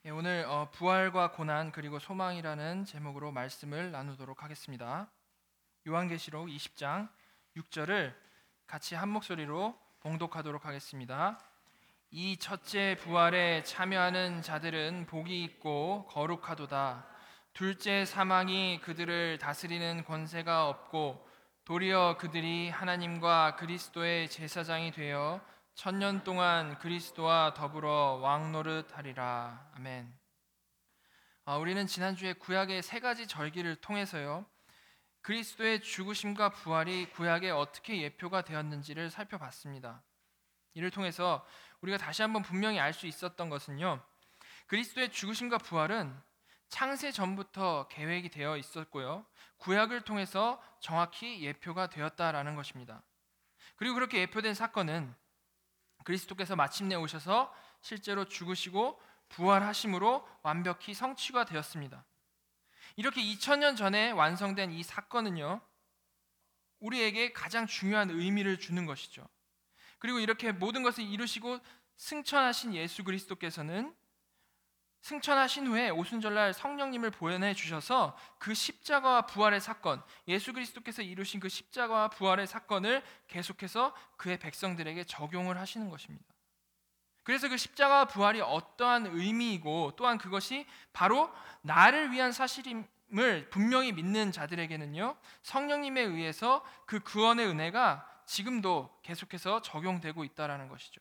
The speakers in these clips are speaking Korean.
오늘 부활과 고난 그리고 소망이라는 제목으로 말씀을 나누도록 하겠습니다. 요한계시록 20장 6절을 같이 한 목소리로 봉독하도록 하겠습니다. 이 첫째 부활에 참여하는 자들은 복이 있고 거룩하도다. 둘째 사망이 그들을 다스리는 권세가 없고 도리어 그들이 하나님과 그리스도의 제사장이 되어 천년 동안 그리스도와 더불어 왕노릇하리라. 아멘. 우리는 지난주에 구약의 세 가지 절기를 통해서요, 그리스도의 죽으심과 부활이 구약에 어떻게 예표가 되었는지를 살펴봤습니다. 이를 통해서 우리가 다시 한번 분명히 알 수 있었던 것은요, 그리스도의 죽으심과 부활은 창세 전부터 계획이 되어 있었고요, 구약을 통해서 정확히 예표가 되었다라는 것입니다. 그리고 그렇게 예표된 사건은 그리스도께서 마침내 오셔서 실제로 죽으시고 부활하심으로 완벽히 성취가 되었습니다. 이렇게 2000년 전에 완성된 이 사건은요, 우리에게 가장 중요한 의미를 주는 것이죠. 그리고 이렇게 모든 것을 이루시고 승천하신 예수 그리스도께서는 승천하신 후에 오순절날 성령님을 보내해 주셔서 그 십자가와 부활의 사건, 예수 그리스도께서 이루신 그 십자가와 부활의 사건을 계속해서 그의 백성들에게 적용을 하시는 것입니다. 그래서 그 십자가와 부활이 어떠한 의미이고 또한 그것이 바로 나를 위한 사실임을 분명히 믿는 자들에게는요, 성령님에 의해서 그 구원의 은혜가 지금도 계속해서 적용되고 있다는 것이죠.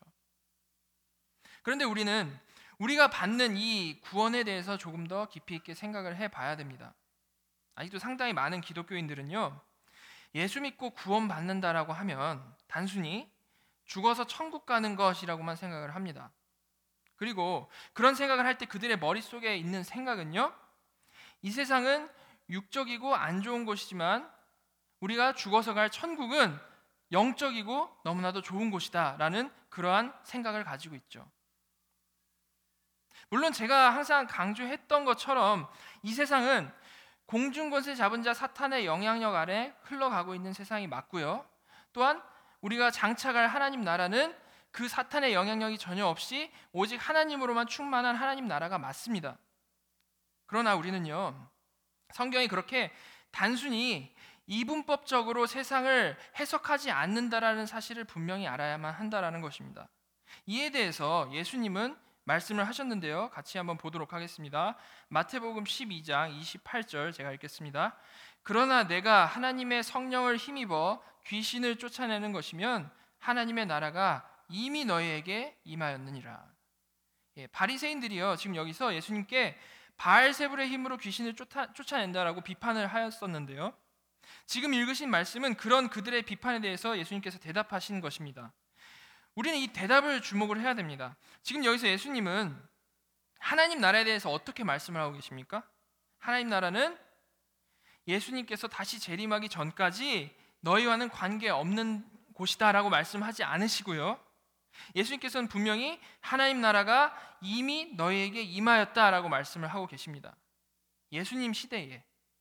그런데 우리가 받는 이 구원에 대해서 조금 더 깊이 있게 생각을 해봐야 됩니다. 아직도 상당히 많은 기독교인들은요, 예수 믿고 구원받는다라고 하면 단순히 죽어서 천국 가는 것이라고만 생각을 합니다. 그리고 그런 생각을 할 때 그들의 머릿속에 있는 생각은요, 이 세상은 육적이고 안 좋은 곳이지만 우리가 죽어서 갈 천국은 영적이고 너무나도 좋은 곳이다 라는 그러한 생각을 가지고 있죠. 물론 제가 항상 강조했던 것처럼 이 세상은 공중권세 잡은 자 사탄의 영향력 아래 흘러가고 있는 세상이 맞고요, 또한 우리가 장착할 하나님 나라는 그 사탄의 영향력이 전혀 없이 오직 하나님으로만 충만한 하나님 나라가 맞습니다. 그러나 우리는요, 성경이 그렇게 단순히 이분법적으로 세상을 해석하지 않는다라는 사실을 분명히 알아야만 한다라는 것입니다. 이에 대해서 예수님은 말씀을 하셨는데요, 같이 한번 보도록 하겠습니다. 마태복음 12장 28절 제가 읽겠습니다. 그러나 내가 하나님의 성령을 힘입어 귀신을 쫓아내는 것이면 하나님의 나라가 이미 너희에게 임하였느니라. 바리새인들이요, 지금 여기서 예수님께 바알세불의 힘으로 귀신을 쫓아낸다라고 비판을 하였었는데요, 지금 읽으신 말씀은 그런 그들의 비판에 대해서 예수님께서 대답하시는 것입니다. 우리는 이 대답을 주목을 해야 됩니다. 지금 여기서 예수님은 하나님 나라에 대해서 어떻게 말씀을 하고 계십니까? 하나님 나라는 예수님께서 다시 재림하기 전까지 너희와는 관계없는 곳이다라고 말씀하지 않으시고요, 예수님께서는 분명히 하나님 나라가 이미 너희에게 임하였다라고 말씀을 하고 계십니다. 예수님 시대에,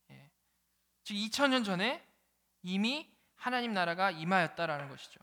즉 2000년 전에 이미 하나님 나라가 임하였다라는 것이죠.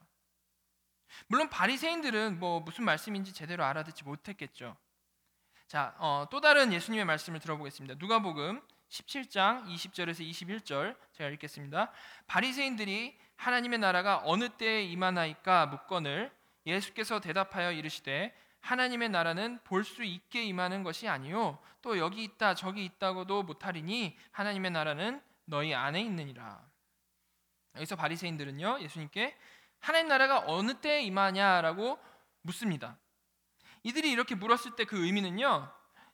물론 바리새인들은 무슨 말씀인지 제대로 알아듣지 못했겠죠. 자, 또 다른 예수님의 말씀을 들어보겠습니다. 누가복음 17장 20절에서 21절 제가 읽겠습니다. 바리새인들이 하나님의 나라가 어느 때에 임하나이까 묻거늘 예수께서 대답하여 이르시되 하나님의 나라는 볼 수 있게 임하는 것이 아니요 또 여기 있다 저기 있다고도 못하리니 하나님의 나라는 너희 안에 있느니라. 여기서 바리새인들은요, 예수님께 하나님 나라가 어느 때에 임하냐라고 묻습니다. 이들이 이렇게 물었을 때 그 의미는요,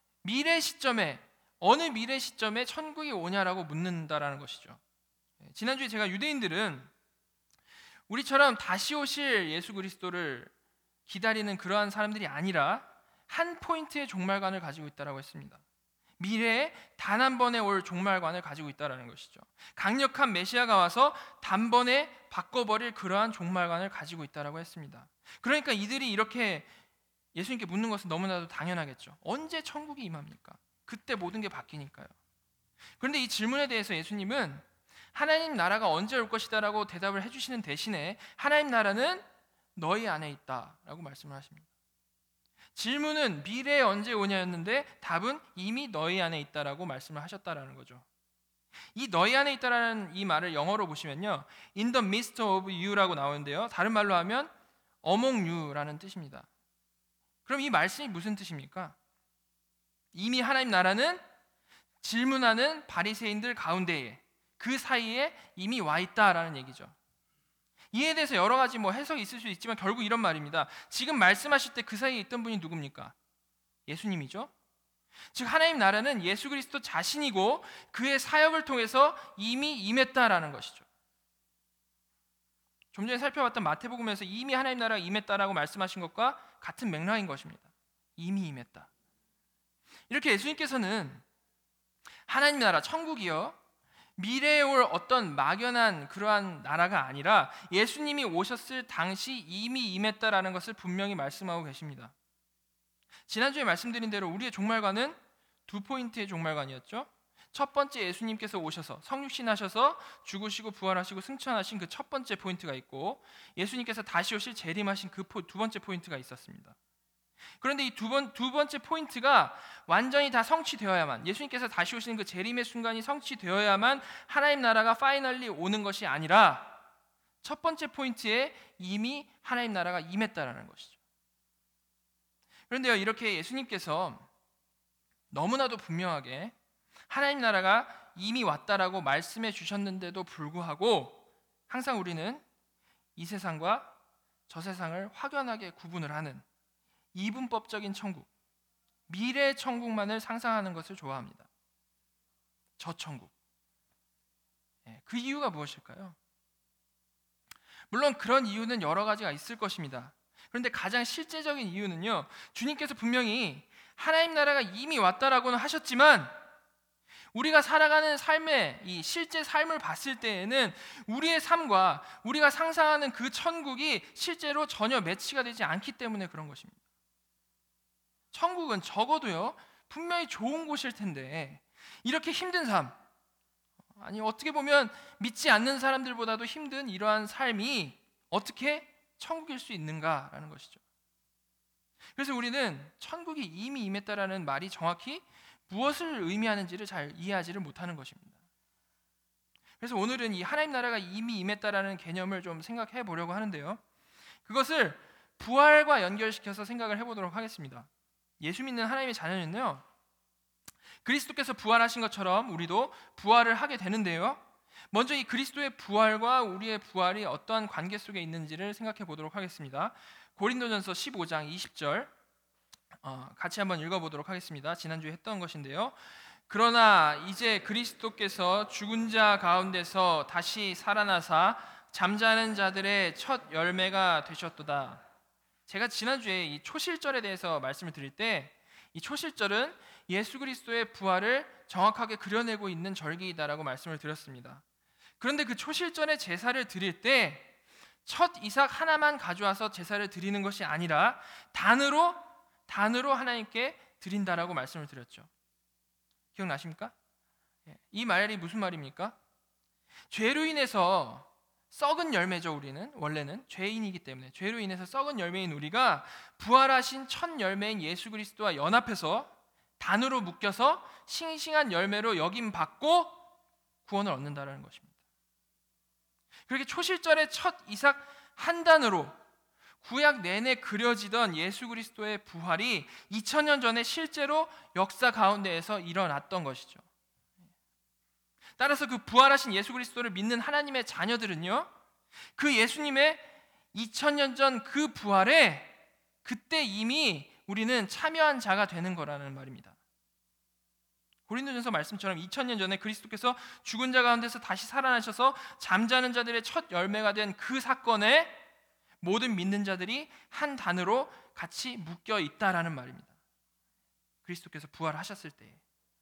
어느 미래 시점에 천국이 오냐라고 묻는다라는 것이죠. 지난주에 제가 유대인들은 우리처럼 다시 오실 예수 그리스도를 기다리는 그러한 사람들이 아니라 한 포인트의 종말관을 가지고 있다라고 했습니다. 미래에 단 한 번에 올 종말관을 가지고 있다라는 것이죠. 강력한 메시아가 와서 단번에 바꿔버릴 그러한 종말관을 가지고 있다라고 했습니다. 그러니까 이들이 이렇게 예수님께 묻는 것은 너무나도 당연하겠죠. 언제 천국이 임합니까? 그때 모든 게 바뀌니까요. 그런데 이 질문에 대해서 예수님은 하나님 나라가 언제 올 것이다라고 대답을 해주시는 대신에 하나님 나라는 너희 안에 있다라고 말씀을 하십니다. 질문은 미래에 언제 오냐였는데 답은 이미 너희 안에 있다라고 말씀을 하셨다라는 거죠. 이 너희 안에 있다라는 이 말을 영어로 보시면요, in the midst of you라고 나오는데요, 다른 말로 하면 among you라는 뜻입니다. 그럼 이 말씀이 무슨 뜻입니까? 이미 하나님 나라는 질문하는 바리새인들 가운데에, 그 사이에 이미 와 있다라는 얘기죠. 이에 대해서 여러 가지 해석이 있을 수 있지만 결국 이런 말입니다. 지금 말씀하실 때 그 사이에 있던 분이 누굽니까? 예수님이죠. 즉 하나님 나라는 예수 그리스도 자신이고 그의 사역을 통해서 이미 임했다라는 것이죠. 좀 전에 살펴봤던 마태복음에서 이미 하나님 나라가 임했다라고 말씀하신 것과 같은 맥락인 것입니다. 이미 임했다. 이렇게 예수님께서는 하나님 나라, 천국이요, 미래에 올 어떤 막연한 그러한 나라가 아니라 예수님이 오셨을 당시 이미 임했다라는 것을 분명히 말씀하고 계십니다. 지난주에 말씀드린 대로 우리의 종말관은 두 포인트의 종말관이었죠. 첫 번째, 예수님께서 오셔서 성육신 하셔서 죽으시고 부활하시고 승천하신 그 첫 번째 포인트가 있고, 예수님께서 다시 오실 재림하신 그 두 번째 포인트가 있었습니다. 그런데 이 두 번째 포인트가 완전히 다 성취되어야만, 예수님께서 다시 오시는 그 재림의 순간이 성취되어야만 하나님 나라가 파이널리 오는 것이 아니라 첫 번째 포인트에 이미 하나님 나라가 임했다라는 것이죠. 그런데요, 이렇게 예수님께서 너무나도 분명하게 하나님 나라가 이미 왔다라고 말씀해 주셨는데도 불구하고 항상 우리는 이 세상과 저 세상을 확연하게 구분을 하는 이분법적인 천국, 미래의 천국만을 상상하는 것을 좋아합니다. 저 천국. 그 이유가 무엇일까요? 물론 그런 이유는 여러 가지가 있을 것입니다. 그런데 가장 실제적인 이유는요, 주님께서 분명히 하나님 나라가 이미 왔다라고는 하셨지만 우리가 살아가는 삶의 이 실제 삶을 봤을 때에는 우리의 삶과 우리가 상상하는 그 천국이 실제로 전혀 매치가 되지 않기 때문에 그런 것입니다. 천국은 적어도요, 분명히 좋은 곳일 텐데 이렇게 힘든 삶, 아니 어떻게 보면 믿지 않는 사람들보다도 힘든 이러한 삶이 어떻게 천국일 수 있는가라는 것이죠. 그래서 우리는 천국이 이미 임했다라는 말이 정확히 무엇을 의미하는지를 잘 이해하지를 못하는 것입니다. 그래서 오늘은 이 하나님 나라가 이미 임했다라는 개념을 좀 생각해 보려고 하는데요, 그것을 부활과 연결시켜서 생각을 해보도록 하겠습니다. 예수 믿는 하나님의 자녀는요, 그리스도께서 부활하신 것처럼 우리도 부활을 하게 되는데요, 먼저 이 그리스도의 부활과 우리의 부활이 어떠한 관계 속에 있는지를 생각해 보도록 하겠습니다. 고린도전서 15장 20절 같이 한번 읽어보도록 하겠습니다. 지난주에 했던 것인데요, 그러나 이제 그리스도께서 죽은 자 가운데서 다시 살아나사 잠자는 자들의 첫 열매가 되셨도다. 제가 지난주에 이 초실절에 대해서 말씀을 드릴 때 이 초실절은 예수 그리스도의 부활을 정확하게 그려내고 있는 절기이다라고 말씀을 드렸습니다. 그런데 그 초실절의 제사를 드릴 때 첫 이삭 하나만 가져와서 제사를 드리는 것이 아니라 단으로 하나님께 드린다라고 말씀을 드렸죠. 기억나십니까? 이 말이 무슨 말입니까? 죄로 인해서 썩은 열매죠. 우리는 원래는 죄인이기 때문에 죄로 인해서 썩은 열매인 우리가 부활하신 첫 열매인 예수 그리스도와 연합해서 단으로 묶여서 싱싱한 열매로 여김받고 구원을 얻는다는 것입니다. 그렇게 초실절의 첫 이삭 한 단으로 구약 내내 그려지던 예수 그리스도의 부활이 2000년 전에 실제로 역사 가운데에서 일어났던 것이죠. 따라서 그 부활하신 예수 그리스도를 믿는 하나님의 자녀들은요, 그 예수님의 2000년 전 그 부활에 그때 이미 우리는 참여한 자가 되는 거라는 말입니다. 고린도전서 말씀처럼 2000년 전에 그리스도께서 죽은 자 가운데서 다시 살아나셔서 잠자는 자들의 첫 열매가 된 그 사건에 모든 믿는 자들이 한 단으로 같이 묶여 있다라는 말입니다. 그리스도께서 부활하셨을 때.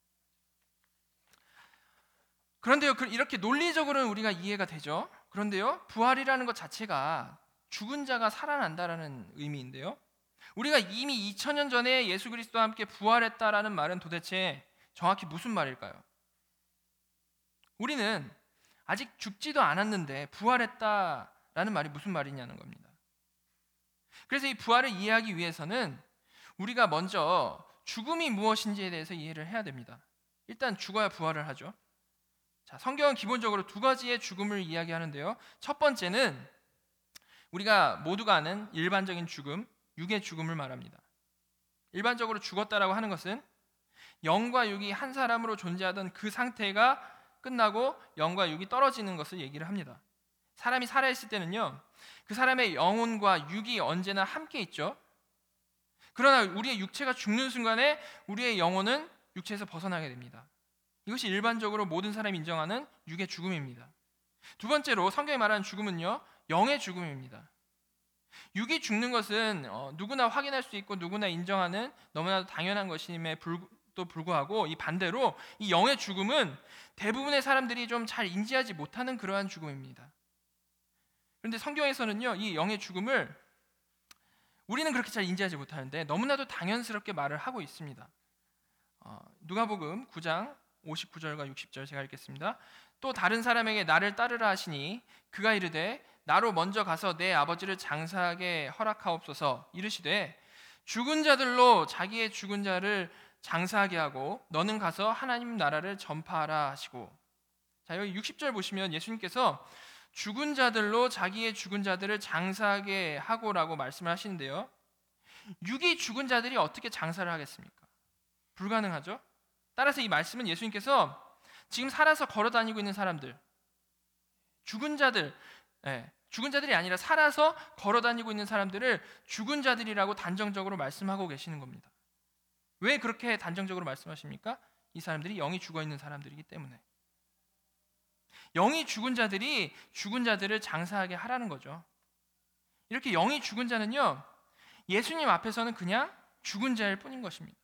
그런데요, 이렇게 논리적으로는 우리가 이해가 되죠. 그런데요, 부활이라는 것 자체가 죽은 자가 살아난다라는 의미인데요, 우리가 이미 2000년 전에 예수 그리스도와 함께 부활했다라는 말은 도대체 정확히 무슨 말일까요? 우리는 아직 죽지도 않았는데 부활했다라는 말이 무슨 말이냐는 겁니다. 그래서 이 부활을 이해하기 위해서는 우리가 먼저 죽음이 무엇인지에 대해서 이해를 해야 됩니다. 일단 죽어야 부활을 하죠. 자, 성경은 기본적으로 두 가지의 죽음을 이야기하는데요. 첫 번째는 우리가 모두가 아는 일반적인 죽음, 육의 죽음을 말합니다. 일반적으로 죽었다라고 하는 것은 영과 육이 한 사람으로 존재하던 그 상태가 끝나고 영과 육이 떨어지는 것을 얘기를 합니다. 사람이 살아있을 때는요, 그 사람의 영혼과 육이 언제나 함께 있죠. 그러나 우리의 육체가 죽는 순간에 우리의 영혼은 육체에서 벗어나게 됩니다. 이것이 일반적으로 모든 사람이 인정하는 육의 죽음입니다. 두 번째로 성경이 말하는 죽음은요, 영의 죽음입니다. 육이 죽는 것은 누구나 확인할 수 있고 누구나 인정하는 너무나도 당연한 것임에 또 불구하고 이 반대로 이 영의 죽음은 대부분의 사람들이 좀 잘 인지하지 못하는 그러한 죽음입니다. 그런데 성경에서는요, 이 영의 죽음을 우리는 그렇게 잘 인지하지 못하는데 너무나도 당연스럽게 말을 하고 있습니다. 누가복음 9장 59절과 60절 제가 읽겠습니다. 또 다른 사람에게 나를 따르라 하시니 그가 이르되 나로 먼저 가서 내 아버지를 장사하게 허락하옵소서. 이르시되 죽은 자들로 자기의 죽은 자를 장사하게 하고 너는 가서 하나님 나라를 전파하라 하시고. 자, 여기 60절 보시면 예수님께서 죽은 자들로 자기의 죽은 자들을 장사하게 하고라고 말씀을 하시는데요, 육이 죽은 자들이 어떻게 장사를 하겠습니까? 불가능하죠. 따라서 이 말씀은 예수님께서 지금 살아서 걸어 다니고 있는 사람들, 죽은 자들, 죽은 자들이 아니라 살아서 걸어 다니고 있는 사람들을 죽은 자들이라고 단정적으로 말씀하고 계시는 겁니다. 왜 그렇게 단정적으로 말씀하십니까? 이 사람들이 영이 죽어 있는 사람들이기 때문에. 영이 죽은 자들이 죽은 자들을 장사하게 하라는 거죠. 이렇게 영이 죽은 자는요, 예수님 앞에서는 그냥 죽은 자일 뿐인 것입니다.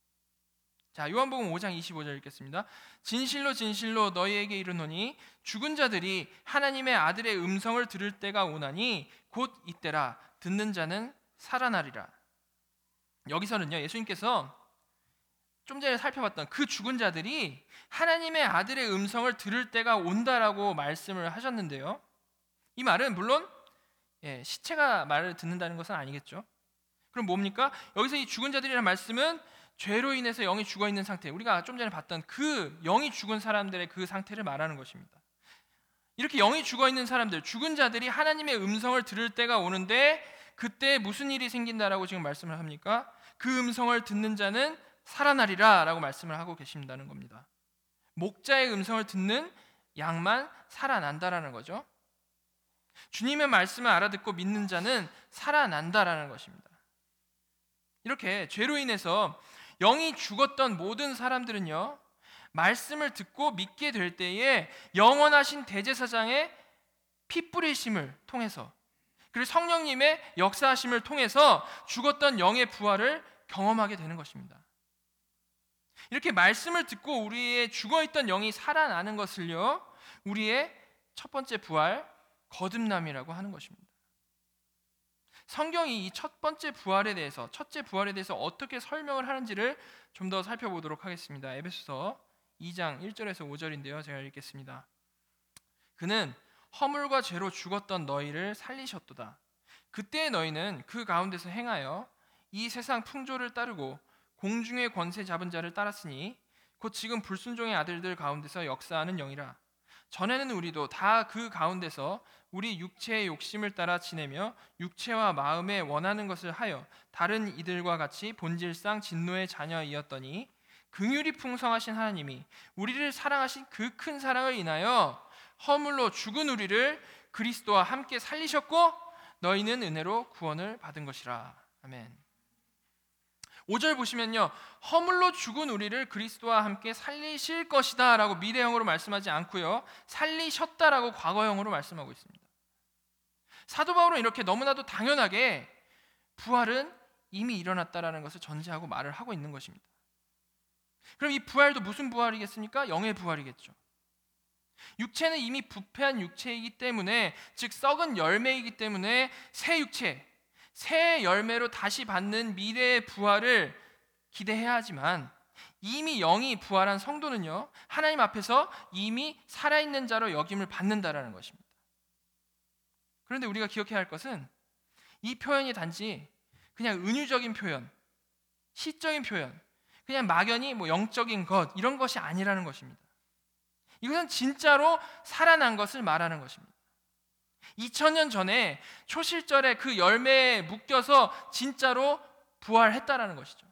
자, 요한복음 5장 25절 읽겠습니다. 진실로 진실로 너희에게 이르노니 죽은 자들이 하나님의 아들의 음성을 들을 때가 오나니 곧 이때라. 듣는 자는 살아나리라. 여기서는요, 예수님께서 좀 전에 살펴봤던 그 죽은 자들이 하나님의 아들의 음성을 들을 때가 온다라고 말씀을 하셨는데요, 이 말은 물론 시체가 말을 듣는다는 것은 아니겠죠. 그럼 뭡니까? 여기서 이 죽은 자들이라는 말씀은 죄로 인해서 영이 죽어 있는 상태, 우리가 좀 전에 봤던 그 영이 죽은 사람들의 그 상태를 말하는 것입니다. 이렇게 영이 죽어 있는 사람들, 죽은 자들이 하나님의 음성을 들을 때가 오는데 그때 무슨 일이 생긴다라고 지금 말씀을 합니까? 그 음성을 듣는 자는 살아나리라 라고 말씀을 하고 계신다는 겁니다. 목자의 음성을 듣는 양만 살아난다라는 거죠. 주님의 말씀을 알아듣고 믿는 자는 살아난다라는 것입니다. 이렇게 죄로 인해서 영이 죽었던 모든 사람들은요, 말씀을 듣고 믿게 될 때에 영원하신 대제사장의 피 뿌리심을 통해서, 그리고 성령님의 역사하심을 통해서 죽었던 영의 부활을 경험하게 되는 것입니다. 이렇게 말씀을 듣고 우리의 죽어있던 영이 살아나는 것을요, 우리의 첫 번째 부활, 거듭남이라고 하는 것입니다. 성경이 이 첫째 부활에 대해서 어떻게 설명을 하는지를 좀 더 살펴보도록 하겠습니다. 에베소서 2장 1절에서 5절인데요, 제가 읽겠습니다. 그는 허물과 죄로 죽었던 너희를 살리셨도다. 그때 너희는 그 가운데서 행하여 이 세상 풍조를 따르고 공중의 권세 잡은 자를 따랐으니 곧 지금 불순종의 아들들 가운데서 역사하는 영이라. 전에는 우리도 다 그 가운데서 우리 육체의 욕심을 따라 지내며 육체와 마음에 원하는 것을 하여 다른 이들과 같이 본질상 진노의 자녀이었더니 긍휼이 풍성하신 하나님이 우리를 사랑하신 그 큰 사랑을 인하여 허물로 죽은 우리를 그리스도와 함께 살리셨고 너희는 은혜로 구원을 받은 것이라. 아멘. 5절 보시면요, 허물로 죽은 우리를 그리스도와 함께 살리실 것이다 라고 미래형으로 말씀하지 않고요, 살리셨다라고 과거형으로 말씀하고 있습니다. 사도 바울은 이렇게 너무나도 당연하게 부활은 이미 일어났다라는 것을 전제하고 말을 하고 있는 것입니다. 그럼 이 부활도 무슨 부활이겠습니까? 영의 부활이겠죠. 육체는 이미 부패한 육체이기 때문에, 즉 썩은 열매이기 때문에 새 육체, 새 열매로 다시 받는 미래의 부활을 기대해야 하지만, 이미 영이 부활한 성도는요, 하나님 앞에서 이미 살아있는 자로 여김을 받는다라는 것입니다. 그런데 우리가 기억해야 할 것은 이 표현이 단지 그냥 은유적인 표현, 시적인 표현, 그냥 막연히 영적인 것 이런 것이 아니라는 것입니다. 이것은 진짜로 살아난 것을 말하는 것입니다. 2000년 전에 초실절에 그 열매에 묶여서 진짜로 부활했다라는 것이죠.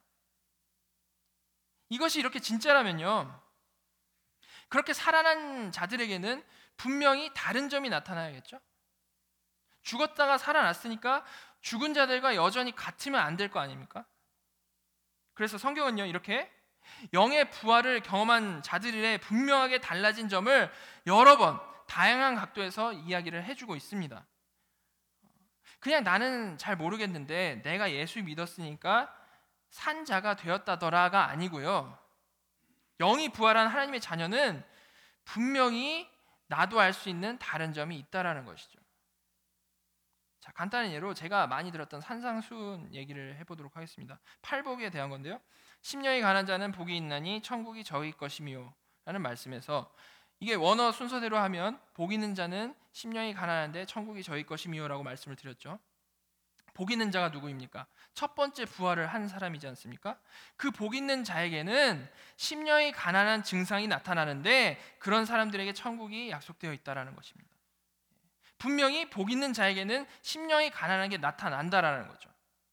이것이 이렇게 진짜라면요, 그렇게 살아난 자들에게는 분명히 다른 점이 나타나야겠죠. 죽었다가 살아났으니까 죽은 자들과 여전히 같으면 안 될 거 아닙니까? 그래서 성경은요, 이렇게 영의 부활을 경험한 자들의 분명하게 달라진 점을 여러 번 다양한 각도에서 이야기를 해주고 있습니다. 그냥 나는 잘 모르겠는데 내가 예수 믿었으니까 산 자가 되었다더라가 아니고요, 영이 부활한 하나님의 자녀는 분명히 나도 알 수 있는 다른 점이 있다라는 것이죠. 자, 간단한 예로 제가 많이 들었던 산상수훈 얘기를 해보도록 하겠습니다. 팔복에 대한 건데요, 심령이 가난한 자는 복이 있나니 천국이 저희 것이미요 라는 말씀에서, 이게 원어 순서대로 하면 복 있는 자는 심령이 가난한데 천국이 저희 것이미요 라고 말씀을 드렸죠. 복 있는 자가 누구입니까? 첫 번째 부활을 한 사람이지 않습니까? 그 복 있는 자에게는 심령이 가난한 증상이 나타나는데 그런 사람들에게 천국이 약속되어 있다라는 것입니다. 분명히 복 있는 자에게는 심령이 가난한 게 나타난다라는 거죠.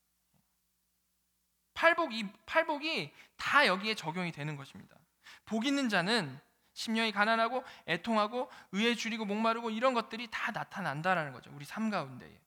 팔복이 다 여기에 적용이 되는 것입니다. 복 있는 자는 심령이 가난하고 애통하고 의에 줄이고 목마르고 이런 것들이 다 나타난다라는 거죠. 우리 삶 가운데에.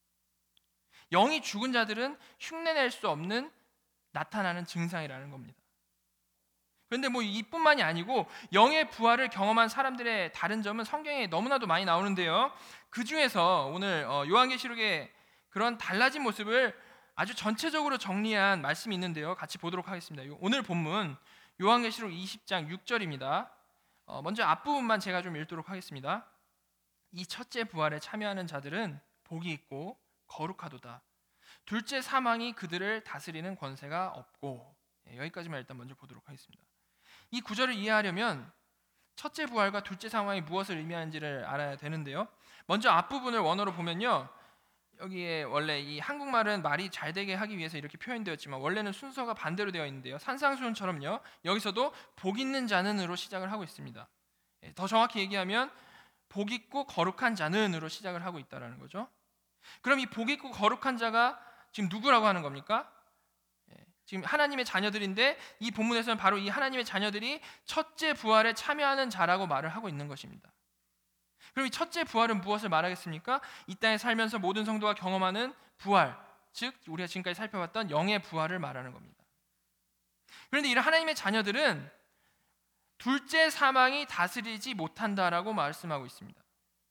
영이 죽은 자들은 흉내낼 수 없는 나타나는 증상이라는 겁니다. 그런데 이뿐만이 아니고 영의 부활을 경험한 사람들의 다른 점은 성경에 너무나도 많이 나오는데요, 그 중에서 오늘 요한계시록의 그런 달라진 모습을 아주 전체적으로 정리한 말씀이 있는데요, 같이 보도록 하겠습니다. 오늘 본문 요한계시록 20장 6절입니다. 먼저 앞부분만 제가 좀 읽도록 하겠습니다. 이 첫째 부활에 참여하는 자들은 복이 있고 거룩하도다. 둘째 사망이 그들을 다스리는 권세가 없고. 여기까지만 일단 먼저 보도록 하겠습니다. 이 구절을 이해하려면 첫째 부활과 둘째 사망이 무엇을 의미하는지를 알아야 되는데요, 먼저 앞부분을 원어로 보면요, 여기에 원래 이 한국말은 말이 잘 되게 하기 위해서 이렇게 표현되었지만 원래는 순서가 반대로 되어 있는데요, 산상수훈처럼요, 여기서도 복 있는 자는으로 시작을 하고 있습니다. 더 정확히 얘기하면 복 있고 거룩한 자는으로 시작을 하고 있다는 거죠. 그럼 이 복 있고 거룩한 자가 지금 누구라고 하는 겁니까? 지금 하나님의 자녀들인데 이 본문에서는 바로 이 하나님의 자녀들이 첫째 부활에 참여하는 자라고 말을 하고 있는 것입니다. 그럼 이 첫째 부활은 무엇을 말하겠습니까? 이 땅에 살면서 모든 성도가 경험하는 부활, 즉 우리가 지금까지 살펴봤던 영의 부활을 말하는 겁니다. 그런데 이런 하나님의 자녀들은 둘째 사망이 다스리지 못한다라고 말씀하고 있습니다.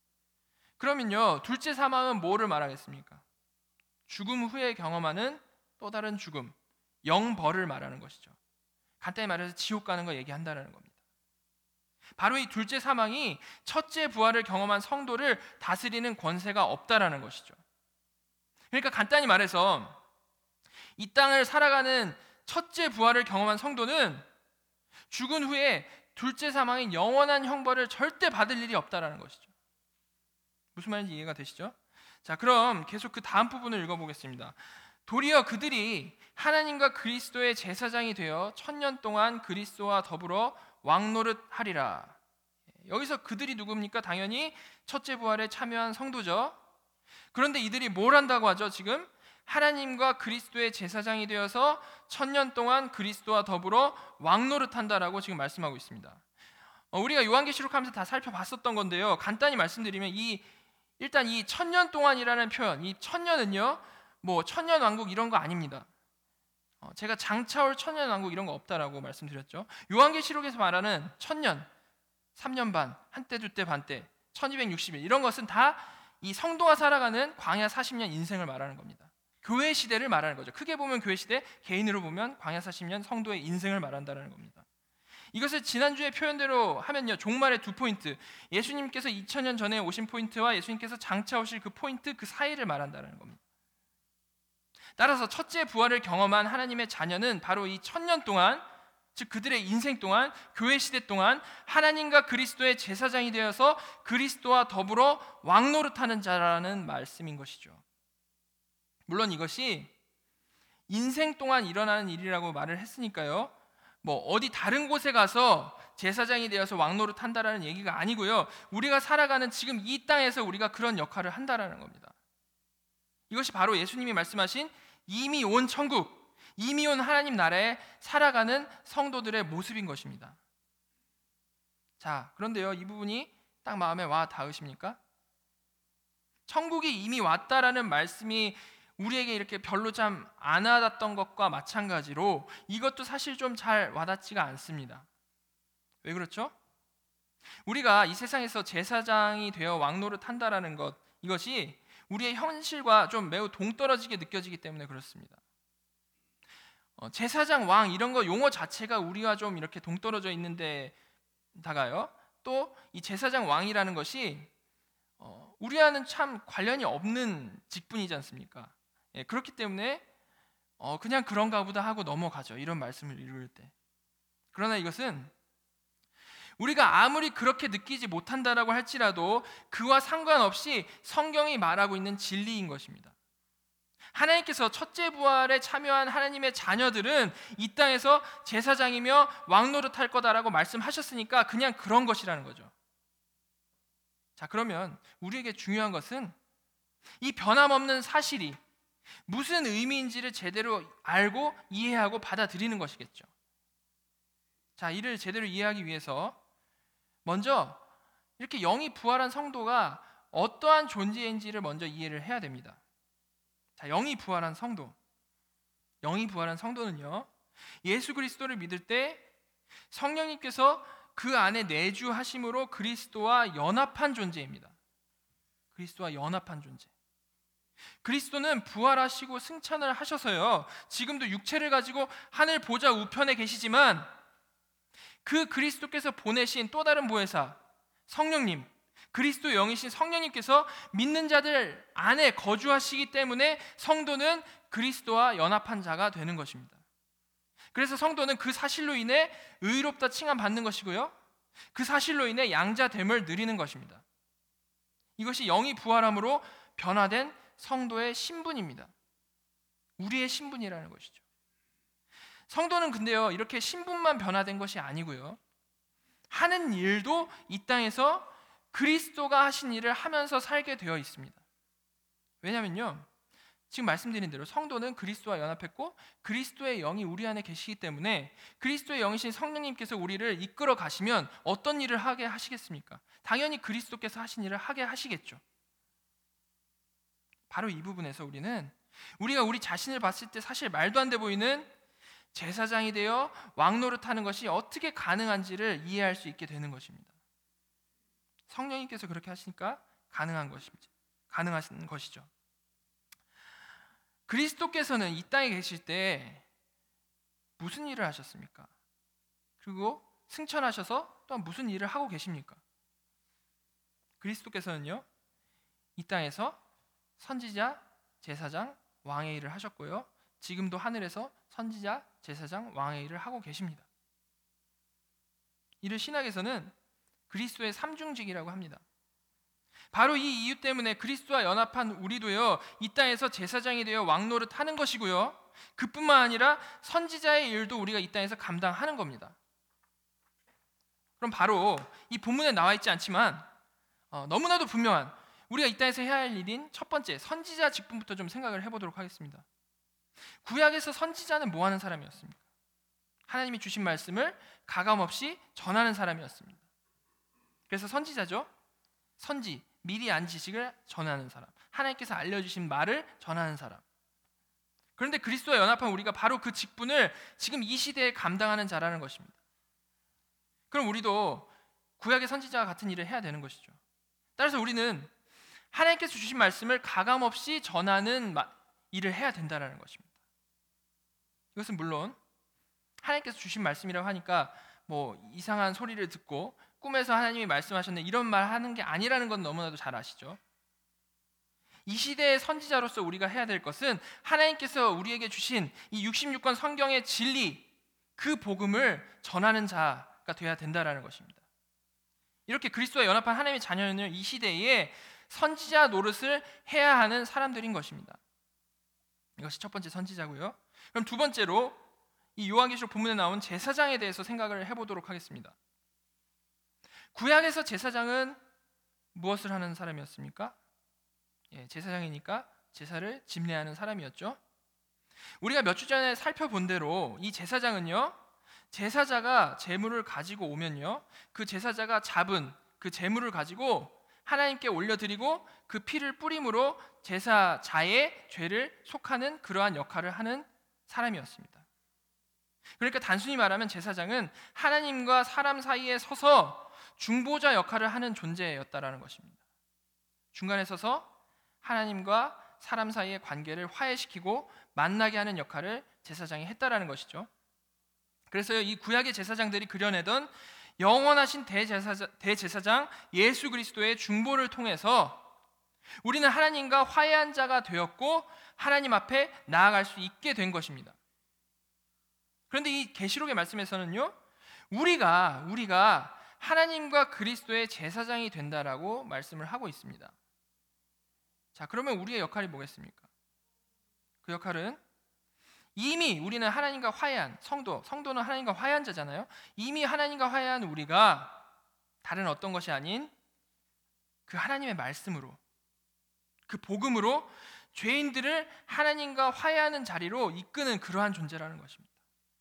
그러면요, 둘째 사망은 뭐를 말하겠습니까? 죽음 후에 경험하는 또 다른 죽음, 영벌을 말하는 것이죠. 간단히 말해서 지옥 가는 거 얘기한다는 겁니다. 바로 이 둘째 사망이 첫째 부활을 경험한 성도를 다스리는 권세가 없다라는 것이죠. 그러니까 간단히 말해서 이 땅을 살아가는 첫째 부활을 경험한 성도는 죽은 후에 둘째 사망인 영원한 형벌을 절대 받을 일이 없다라는 것이죠. 무슨 말인지 이해가 되시죠? 자, 그럼 계속 그 다음 부분을 읽어보겠습니다. 도리어 그들이 하나님과 그리스도의 제사장이 되어 1000년 동안 그리스도와 더불어 왕노릇하리라. 여기서 그들이 누굽니까? 당연히 첫째 부활에 참여한 성도죠. 그런데 이들이 뭘 한다고 하죠? 지금 하나님과 그리스도의 제사장이 되어서 1000년 동안 그리스도와 더불어 왕노릇한다라고 지금 말씀하고 있습니다. 우리가 요한계시록 하면서 다 살펴봤었던 건데요, 간단히 말씀드리면 일단 이 1000년 동안이라는 표현, 이 1000년은요 천년 왕국 이런 거 아닙니다. 제가 장차올 천년 왕국 이런 거 없다라고 말씀드렸죠. 요한계시록에서 말하는 1000년, 3년 반, 한때 두때 반때, 1260일 이런 것은 다 이 성도가 살아가는 광야 40년 인생을 말하는 겁니다. 교회 시대를 말하는 거죠. 크게 보면 교회 시대, 개인으로 보면 광야 40년 성도의 인생을 말한다는 겁니다. 이것을 지난주에 표현대로 하면요, 종말의 두 포인트, 예수님께서 2000년 전에 오신 포인트와 예수님께서 장차 오실 그 포인트, 그 사이를 말한다는 겁니다. 따라서 첫째 부활을 경험한 하나님의 자녀는 바로 이 1000년 동안, 즉 그들의 인생 동안, 교회 시대 동안 하나님과 그리스도의 제사장이 되어서 그리스도와 더불어 왕노릇하는 자라는 말씀인 것이죠. 물론 이것이 인생 동안 일어나는 일이라고 말을 했으니까요. 뭐 어디 다른 곳에 가서 제사장이 되어서 왕노릇 한다라는 얘기가 아니고요. 우리가 살아가는 지금 이 땅에서 우리가 그런 역할을 한다라는 겁니다. 이것이 바로 예수님이 말씀하신 이미 온 천국, 이미 온 하나님 나라에 살아가는 성도들의 모습인 것입니다. 자, 그런데요, 이 부분이 딱 마음에 와 닿으십니까? 천국이 이미 왔다라는 말씀이 우리에게 이렇게 별로 참 안 와닿던 것과 마찬가지로 이것도 사실 좀 잘 와닿지가 않습니다. 왜 그렇죠? 우리가 이 세상에서 제사장이 되어 왕노릇 한다라는 것, 이것이 우리의 현실과 좀 매우 동떨어지게 느껴지기 때문에 그렇습니다. 제사장, 왕 이런 거 용어 자체가 우리와 좀 이렇게 동떨어져 있는데다가요, 또 이 제사장, 왕이라는 것이 우리와는 참 관련이 없는 직분이지 않습니까? 예, 그렇기 때문에 그냥 그런가 보다 하고 넘어가죠. 이런 말씀을 읽을 때. 그러나 이것은 우리가 아무리 그렇게 느끼지 못한다라고 할지라도 그와 상관없이 성경이 말하고 있는 진리인 것입니다. 하나님께서 첫째 부활에 참여한 하나님의 자녀들은 이 땅에서 제사장이며 왕노릇할 거다라고 말씀하셨으니까 그냥 그런 것이라는 거죠. 자, 그러면 우리에게 중요한 것은 이 변함없는 사실이 무슨 의미인지를 제대로 알고 이해하고 받아들이는 것이겠죠. 자, 이를 제대로 이해하기 위해서 먼저 이렇게 영이 부활한 성도가 어떠한 존재인지를 먼저 이해를 해야 됩니다. 자, 영이 부활한 성도. 영이 부활한 성도는요, 예수 그리스도를 믿을 때 성령님께서 그 안에 내주하심으로 그리스도와 연합한 존재입니다. 그리스도와 연합한 존재. 그리스도는 부활하시고 승천을 하셔서요, 지금도 육체를 가지고 하늘 보좌 우편에 계시지만 그 그리스도께서 보내신 또 다른 보혜사 성령님, 그리스도 영이신 성령님께서 믿는 자들 안에 거주하시기 때문에 성도는 그리스도와 연합한 자가 되는 것입니다. 그래서 성도는 그 사실로 인해 의롭다 칭함받는 것이고요, 그 사실로 인해 양자됨을 누리는 것입니다. 이것이 영이 부활함으로 변화된 성도의 신분입니다. 우리의 신분이라는 것이죠. 성도는 근데요, 이렇게 신분만 변화된 것이 아니고요, 하는 일도 이 땅에서 그리스도가 하신 일을 하면서 살게 되어 있습니다. 왜냐면요, 지금 말씀드린 대로 성도는 그리스도와 연합했고 그리스도의 영이 우리 안에 계시기 때문에 그리스도의 영이신 성령님께서 우리를 이끌어 가시면 어떤 일을 하게 하시겠습니까? 당연히 그리스도께서 하신 일을 하게 하시겠죠. 바로 이 부분에서 우리가 우리 자신을 봤을 때 사실 말도 안 돼 보이는 제사장이 되어 왕노릇하는 것이 어떻게 가능한지를 이해할 수 있게 되는 것입니다. 성령님께서 그렇게 하시니까 가능하신 것이죠. 그리스도께서는 이 땅에 계실 때 무슨 일을 하셨습니까? 그리고 승천하셔서 또한 무슨 일을 하고 계십니까? 그리스도께서는요, 이 땅에서 선지자, 제사장, 왕의 일을 하셨고요, 지금도 하늘에서 선지자, 제사장, 왕의 일을 하고 계십니다. 이를 신학에서는 그리스도의 삼중직이라고 합니다. 바로 이 이유 때문에 그리스도와 연합한 우리도요, 이 땅에서 제사장이 되어 왕노릇 하는 것이고요, 그뿐만 아니라 선지자의 일도 우리가 이 땅에서 감당하는 겁니다. 그럼 바로 이 본문에 나와 있지 않지만 너무나도 분명한 우리가 이 땅에서 해야 할 일인 첫 번째 선지자 직분부터 좀 생각을 해보도록 하겠습니다. 구약에서 선지자는 뭐 하는 사람이었습니까? 하나님이 주신 말씀을 가감없이 전하는 사람이었습니다. 그래서 선지자죠. 선지, 미리 안 지식을 전하는 사람, 하나님께서 알려주신 말을 전하는 사람. 그런데 그리스도와 연합한 우리가 바로 그 직분을 지금 이 시대에 감당하는 자라는 것입니다. 그럼 우리도 구약의 선지자와 같은 일을 해야 되는 것이죠. 따라서 우리는 하나님께서 주신 말씀을 가감없이 전하는 일을 해야 된다는 것입니다. 이것은 물론 하나님께서 주신 말씀이라고 하니까 뭐 이상한 소리를 듣고 꿈에서 하나님이 말씀하셨네 이런 말 하는 게 아니라는 건 너무나도 잘 아시죠. 이 시대의 선지자로서 우리가 해야 될 것은 하나님께서 우리에게 주신 이 66권 성경의 진리, 그 복음을 전하는 자가 되어야 된다는 것입니다. 이렇게 그리스도와 연합한 하나님의 자녀는 이 시대에 선지자 노릇을 해야 하는 사람들인 것입니다. 이것이 첫 번째 선지자고요. 그럼 두 번째로 이 요한계시록 본문에 나온 제사장에 대해서 생각을 해보도록 하겠습니다. 구약에서 제사장은 무엇을 하는 사람이었습니까? 제사장이니까 제사를 집례하는 사람이었죠. 우리가 몇 주 전에 살펴본 대로 이 제사장은요, 제사자가 제물을 가지고 오면요, 그 제사자가 잡은 그 제물을 가지고 하나님께 올려드리고 그 피를 뿌림으로 제사자의 죄를 속하는 그러한 역할을 하는 사람이었습니다. 그러니까 단순히 말하면 제사장은 하나님과 사람 사이에 서서 중보자 역할을 하는 존재였다라는 것입니다. 중간에 서서 하나님과 사람 사이의 관계를 화해시키고 만나게 하는 역할을 제사장이 했다라는 것이죠. 그래서 이 구약의 제사장들이 그려내던 영원하신 대제사장 예수 그리스도의 중보를 통해서 우리는 하나님과 화해한 자가 되었고 하나님 앞에 나아갈 수 있게 된 것입니다. 그런데 이 계시록의 말씀에서는요, 우리가 하나님과 그리스도의 제사장이 된다라고 말씀을 하고 있습니다. 자, 그러면 우리의 역할이 뭐겠습니까? 그 역할은 이미 우리는 하나님과 화해한 성도는 하나님과 화해한 자잖아요. 이미 하나님과 화해한 우리가 다른 어떤 것이 아닌 그 하나님의 말씀으로, 그 복음으로 죄인들을 하나님과 화해하는 자리로 이끄는 그러한 존재라는 것입니다.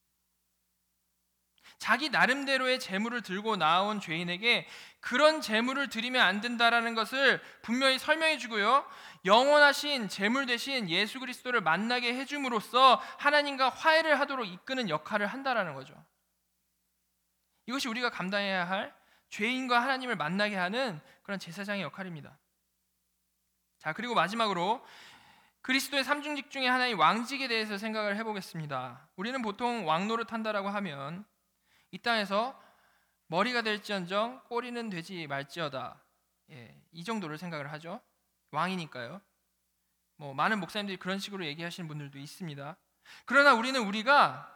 자기 나름대로의 재물을 들고 나온 죄인에게 그런 재물을 드리면 안 된다라는 것을 분명히 설명해 주고요, 영원하신 재물 대신 예수 그리스도를 만나게 해줌으로써 하나님과 화해를 하도록 이끄는 역할을 한다라는 거죠. 이것이 우리가 감당해야 할 죄인과 하나님을 만나게 하는 그런 제사장의 역할입니다. 자, 그리고 마지막으로 그리스도의 삼중직 중에 하나인 왕직에 대해서 생각을 해보겠습니다. 우리는 보통 왕노릇 한다라고 하면 이 땅에서 머리가 될지언정 꼬리는 되지 말지어다, 이 정도를 생각을 하죠. 왕이니까요. 많은 목사님들이 그런 식으로 얘기하시는 분들도 있습니다. 그러나 우리가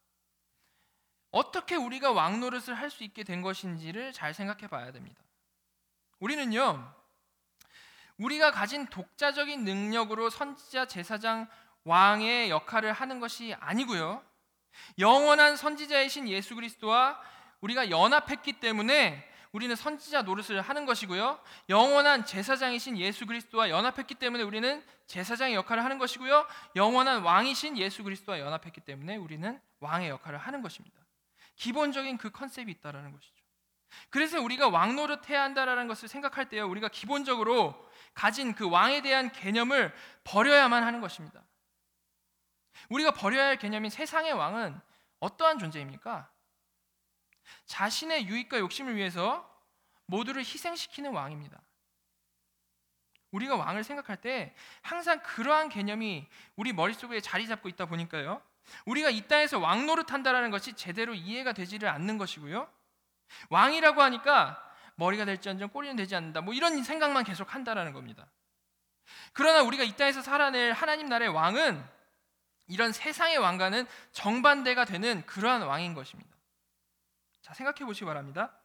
어떻게 우리가 왕노릇을 할 수 있게 된 것인지를 잘 생각해 봐야 됩니다. 우리는요, 우리가 가진 독자적인 능력으로 선지자, 제사장, 왕의 역할을 하는 것이 아니고요, 영원한 선지자이신 예수 그리스도와 우리가 연합했기 때문에 우리는 선지자 노릇을 하는 것이고요, 영원한 제사장이신 예수 그리스도와 연합했기 때문에 우리는 제사장의 역할을 하는 것이고요, 영원한 왕이신 예수 그리스도와 연합했기 때문에 우리는 왕의 역할을 하는 것입니다. 기본적인 그 컨셉이 있다라는 것이죠. 그래서 우리가 왕 노릇해야 한다라는 것을 생각할 때요, 우리가 기본적으로 가진 그 왕에 대한 개념을 버려야만 하는 것입니다. 우리가 버려야 할 개념인 세상의 왕은 어떠한 존재입니까? 자신의 유익과 욕심을 위해서 모두를 희생시키는 왕입니다. 우리가 왕을 생각할 때 항상 그러한 개념이 우리 머릿속에 자리 잡고 있다 보니까요, 우리가 이 땅에서 왕 노릇한다라는 것이 제대로 이해가 되지를 않는 것이고요, 왕이라고 하니까 머리가 될지언정 꼬리는 되지 않는다, 이런 생각만 계속 한다라는 겁니다. 그러나 우리가 이 땅에서 살아낼 하나님 나라의 왕은 이런 세상의 왕과는 정반대가 되는 그러한 왕인 것입니다. 자, 생각해 보시기 바랍니다.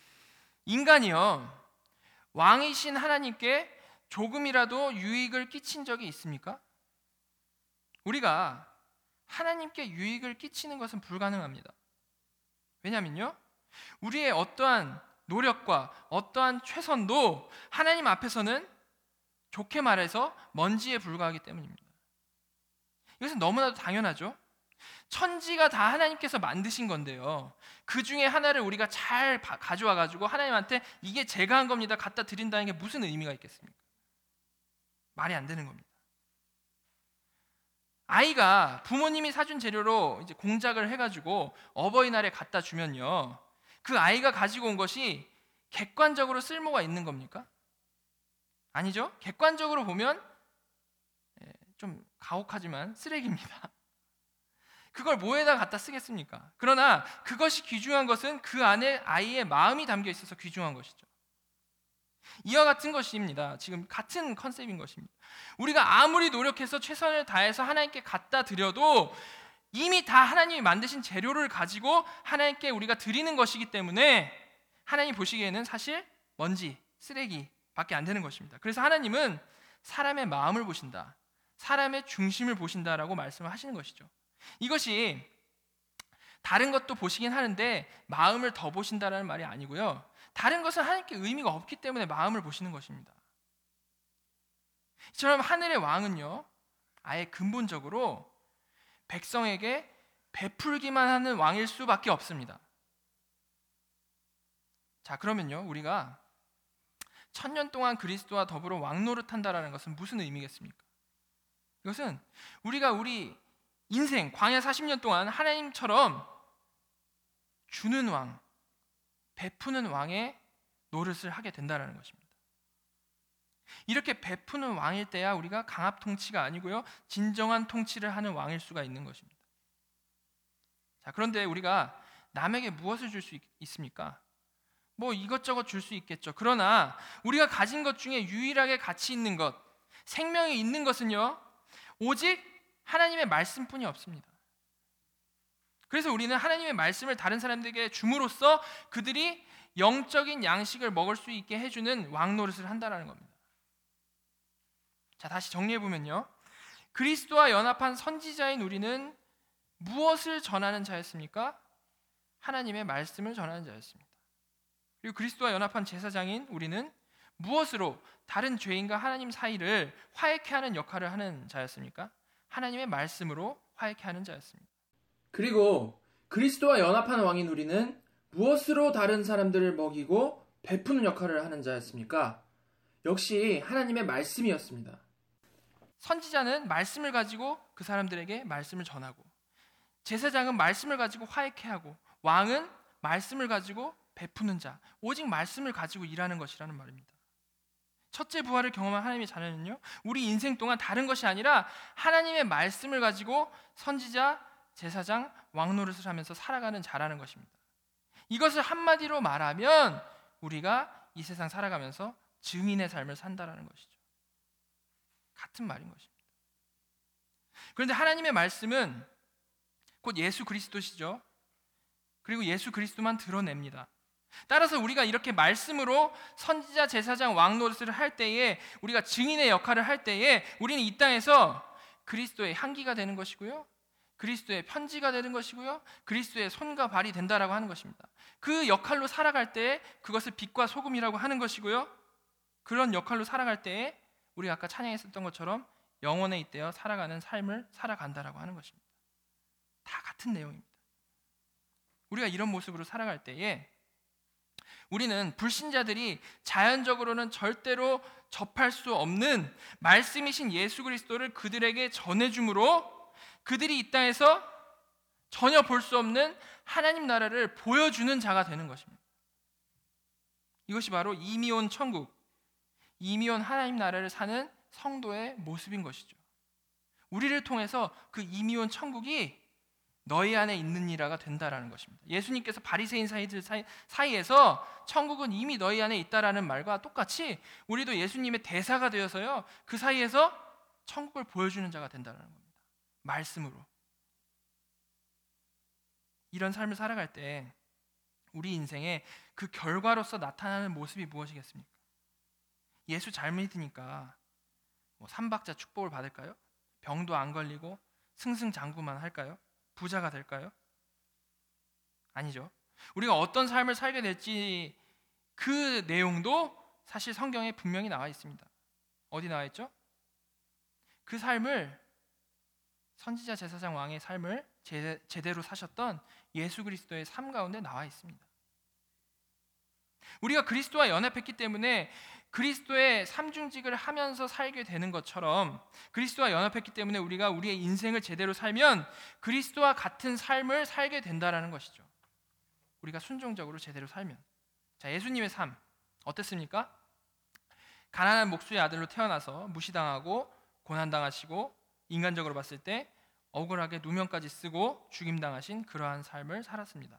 인간이요, 왕이신 하나님께 조금이라도 유익을 끼친 적이 있습니까? 우리가 하나님께 유익을 끼치는 것은 불가능합니다. 왜냐하면요, 우리의 어떠한 노력과 어떠한 최선도 하나님 앞에서는 좋게 말해서 먼지에 불과하기 때문입니다. 이것은 너무나도 당연하죠. 천지가 다 하나님께서 만드신 건데요, 그 중에 하나를 우리가 잘 가져와 가지고 하나님한테 이게 제가 한 겁니다 갖다 드린다는 게 무슨 의미가 있겠습니까? 말이 안 되는 겁니다. 아이가 부모님이 사준 재료로 이제 공작을 해가지고 어버이날에 갖다 주면요, 그 아이가 가지고 온 것이 객관적으로 쓸모가 있는 겁니까? 아니죠. 객관적으로 보면 좀 가혹하지만 쓰레기입니다. 그걸 뭐에다 갖다 쓰겠습니까? 그러나 그것이 귀중한 것은 그 안에 아이의 마음이 담겨 있어서 귀중한 것이죠. 이와 같은 것입니다. 지금 같은 컨셉인 것입니다. 우리가 아무리 노력해서 최선을 다해서 하나님께 갖다 드려도 이미 다 하나님이 만드신 재료를 가지고 하나님께 우리가 드리는 것이기 때문에 하나님 보시기에는 사실 먼지, 쓰레기밖에 안 되는 것입니다. 그래서 하나님은 사람의 마음을 보신다, 사람의 중심을 보신다라고 말씀을 하시는 것이죠. 이것이 다른 것도 보시긴 하는데 마음을 더 보신다라는 말이 아니고요. 다른 것은 하나님께 의미가 없기 때문에 마음을 보시는 것입니다. 이처럼 하늘의 왕은요, 아예 근본적으로 백성에게 베풀기만 하는 왕일 수밖에 없습니다. 자, 그러면요, 우리가 1000년 동안 그리스도와 더불어 왕노릇한다라는 것은 무슨 의미겠습니까? 이것은 우리가 우리 인생 광야 40년 동안 하나님처럼 주는 왕, 베푸는 왕의 노릇을 하게 된다라는 것입니다. 이렇게 베푸는 왕일 때야 우리가 강압 통치가 아니고요, 진정한 통치를 하는 왕일 수가 있는 것입니다. 자, 그런데 우리가 남에게 무엇을 줄 수 있습니까? 뭐 이것저것 줄 수 있겠죠. 그러나 우리가 가진 것 중에 유일하게 가치 있는 것, 생명이 있는 것은요, 오직 하나님의 말씀뿐이 없습니다. 그래서 우리는 하나님의 말씀을 다른 사람들에게 줌으로써 그들이 영적인 양식을 먹을 수 있게 해주는 왕노릇을 한다는 겁니다. 자, 다시 정리해보면요, 그리스도와 연합한 선지자인 우리는 무엇을 전하는 자였습니까? 하나님의 말씀을 전하는 자였습니다. 그리고 그리스도와 연합한 제사장인 우리는 무엇으로 다른 죄인과 하나님 사이를 화해케 하는 역할을 하는 자였습니까? 하나님의 말씀으로 화해케 하는 자였습니다. 그리고 그리스도와 연합한 왕인 우리는 무엇으로 다른 사람들을 먹이고 베푸는 역할을 하는 자였습니까? 역시 하나님의 말씀이었습니다. 선지자는 말씀을 가지고 그 사람들에게 말씀을 전하고, 제사장은 말씀을 가지고 화해케 하고, 왕은 말씀을 가지고 베푸는 자, 오직 말씀을 가지고 일하는 것이라는 말입니다. 첫째 부활을 경험한 하나님의 자녀는요, 우리 인생 동안 다른 것이 아니라 하나님의 말씀을 가지고 선지자, 제사장, 왕노릇을 하면서 살아가는 자라는 것입니다. 이것을 한마디로 말하면 우리가 이 세상 살아가면서 증인의 삶을 산다라는 것이죠. 같은 말인 것입니다. 그런데 하나님의 말씀은 곧 예수 그리스도시죠. 그리고 예수 그리스도만 드러냅니다. 따라서 우리가 이렇게 말씀으로 선지자, 제사장, 왕노릇을 할 때에, 우리가 증인의 역할을 할 때에 우리는 이 땅에서 그리스도의 향기가 되는 것이고요, 그리스도의 편지가 되는 것이고요, 그리스도의 손과 발이 된다라고 하는 것입니다. 그 역할로 살아갈 때에 그것을 빛과 소금이라고 하는 것이고요, 그런 역할로 살아갈 때에 우리가 아까 찬양했었던 것처럼 영원에 잇대어 살아가는 삶을 살아간다라고 하는 것입니다. 다 같은 내용입니다. 우리가 이런 모습으로 살아갈 때에 우리는 불신자들이 자연적으로는 절대로 접할 수 없는 말씀이신 예수 그리스도를 그들에게 전해줌으로 그들이 이 땅에서 전혀 볼 수 없는 하나님 나라를 보여주는 자가 되는 것입니다. 이것이 바로 이미 온 천국, 이미 온 하나님 나라를 사는 성도의 모습인 것이죠. 우리를 통해서 그 이미 온 천국이 너희 안에 있느니라가 된다라는 것입니다. 예수님께서 바리새인 사이에서 천국은 이미 너희 안에 있다라는 말과 똑같이 우리도 예수님의 대사가 되어서요, 그 사이에서 천국을 보여주는 자가 된다라는 겁니다. 말씀으로. 이런 삶을 살아갈 때 우리 인생에 그 결과로서 나타나는 모습이 무엇이겠습니까? 예수 잘 믿으니까 삼박자 축복을 받을까요? 병도 안 걸리고 승승장구만 할까요? 부자가 될까요? 아니죠. 우리가 어떤 삶을 살게 될지 그 내용도 사실 성경에 분명히 나와 있습니다. 어디 나와 있죠? 그 삶을, 선지자, 제사장, 왕의 삶을 제대로 사셨던 예수 그리스도의 삶 가운데 나와 있습니다. 우리가 그리스도와 연합했기 때문에 그리스도의 삼중직을 하면서 살게 되는 것처럼, 그리스도와 연합했기 때문에 우리가 우리의 인생을 제대로 살면 그리스도와 같은 삶을 살게 된다라는 것이죠. 우리가 순종적으로 제대로 살면. 자, 예수님의 삶 어땠습니까? 가난한 목수의 아들로 태어나서 무시당하고 고난당하시고 인간적으로 봤을 때 억울하게 누명까지 쓰고 죽임당하신 그러한 삶을 살았습니다.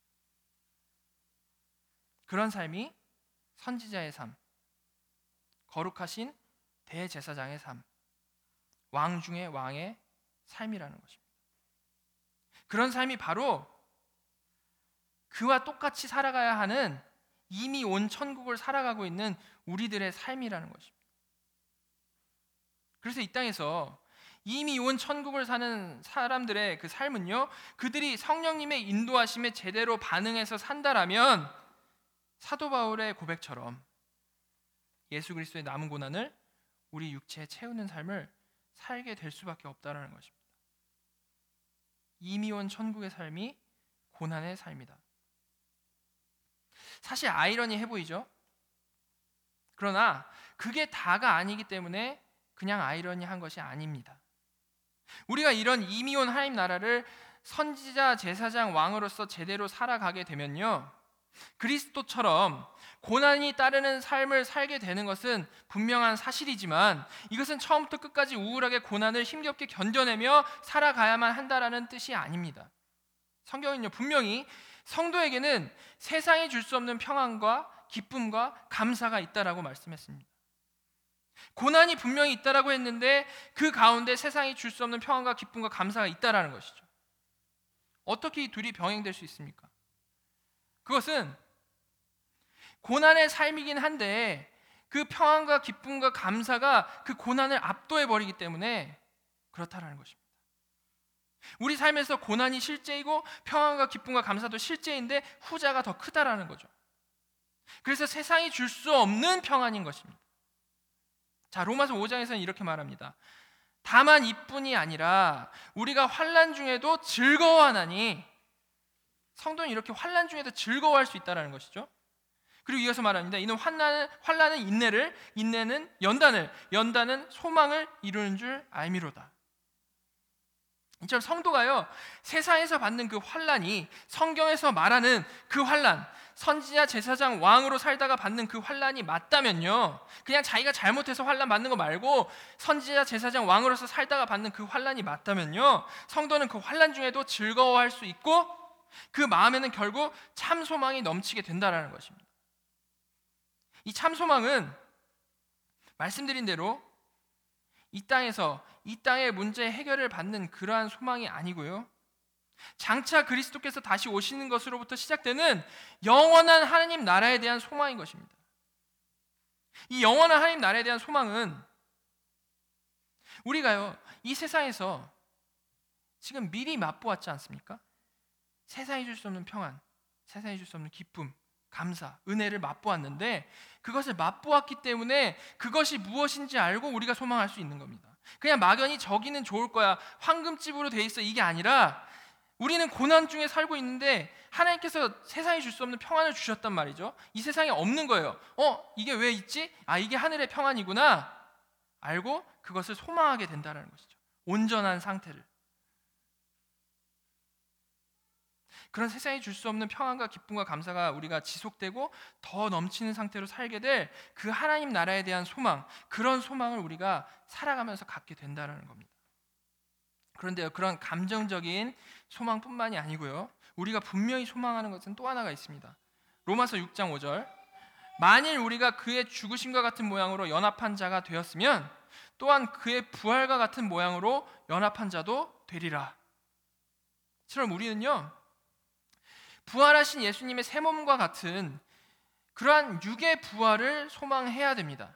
그런 삶이 선지자의 삶, 거룩하신 대제사장의 삶, 왕 중의 왕의 삶이라는 것입니다. 그런 삶이 바로 그와 똑같이 살아가야 하는 이미 온 천국을 살아가고 있는 우리들의 삶이라는 것입니다. 그래서 이 땅에서 이미 온 천국을 사는 사람들의 그 삶은요, 그들이 성령님의 인도하심에 제대로 반응해서 산다라면 사도 바울의 고백처럼 예수 그리스도의 남은 고난을 우리 육체에 채우는 삶을 살게 될 수밖에 없다라는 것입니다. 이미 온 천국의 삶이 고난의 삶이다. 사실 아이러니해 보이죠? 그러나 그게 다가 아니기 때문에 그냥 아이러니한 것이 아닙니다. 우리가 이런 이미 온 하나님 나라를 선지자, 제사장, 왕으로서 제대로 살아가게 되면요, 그리스도처럼 고난이 따르는 삶을 살게 되는 것은 분명한 사실이지만 이것은 처음부터 끝까지 우울하게 고난을 힘겹게 견뎌내며 살아가야만 한다라는 뜻이 아닙니다. 성경은요, 분명히 성도에게는 세상이 줄 수 없는 평안과 기쁨과 감사가 있다라고 말씀했습니다. 고난이 분명히 있다라고 했는데 그 가운데 세상이 줄 수 없는 평안과 기쁨과 감사가 있다라는 것이죠. 어떻게 이 둘이 병행될 수 있습니까? 그것은 고난의 삶이긴 한데 그 평안과 기쁨과 감사가 그 고난을 압도해 버리기 때문에 그렇다라는 것입니다. 우리 삶에서 고난이 실제이고 평안과 기쁨과 감사도 실제인데 후자가 더 크다라는 거죠. 그래서 세상이 줄 수 없는 평안인 것입니다. 자, 로마서 5장에서는 이렇게 말합니다. 다만 이뿐이 아니라 우리가 환난 중에도 즐거워하나니, 성도는 이렇게 환난 중에도 즐거워할 수 있다는 것이죠. 그리고 이어서 말합니다. 이는 환난은 인내를, 인내는 연단을, 연단은 소망을 이루는 줄 알미로다. 이처럼 성도가요, 세상에서 받는 그 환난이 성경에서 말하는 그 환난, 선지자, 제사장, 왕으로 살다가 받는 그 환난이 맞다면요, 그냥 자기가 잘못해서 환난 받는 거 말고 선지자, 제사장, 왕으로서 살다가 받는 그 환난이 맞다면요, 성도는 그 환난 중에도 즐거워할 수 있고 그 마음에는 결국 참 소망이 넘치게 된다는 것입니다. 이 참 소망은 말씀드린 대로 이 땅에서 이 땅의 문제 해결을 받는 그러한 소망이 아니고요, 장차 그리스도께서 다시 오시는 것으로부터 시작되는 영원한 하나님 나라에 대한 소망인 것입니다. 이 영원한 하나님 나라에 대한 소망은 우리가요, 이 세상에서 지금 미리 맛보았지 않습니까? 세상이 줄 수 없는 평안, 세상이 줄 수 없는 기쁨, 감사, 은혜를 맛보았는데 그것을 맛보았기 때문에 그것이 무엇인지 알고 우리가 소망할 수 있는 겁니다. 그냥 막연히 저기는 좋을 거야, 황금집으로 돼 있어, 이게 아니라 우리는 고난 중에 살고 있는데 하나님께서 세상이 줄 수 없는 평안을 주셨단 말이죠. 이 세상에 없는 거예요. 이게 왜 있지? 이게 하늘의 평안이구나 알고 그것을 소망하게 된다는 것이죠. 온전한 상태를. 그런 세상이 줄 수 없는 평안과 기쁨과 감사가 우리가 지속되고 더 넘치는 상태로 살게 될 그 하나님 나라에 대한 소망, 그런 소망을 우리가 살아가면서 갖게 된다는 겁니다. 그런데요, 그런 감정적인 소망뿐만이 아니고요, 우리가 분명히 소망하는 것은 또 하나가 있습니다. 로마서 6장 5절, 만일 우리가 그의 죽으심과 같은 모양으로 연합한 자가 되었으면 또한 그의 부활과 같은 모양으로 연합한 자도 되리라. 처럼 우리는요, 부활하신 예수님의 새 몸과 같은 그러한 육의 부활을 소망해야 됩니다.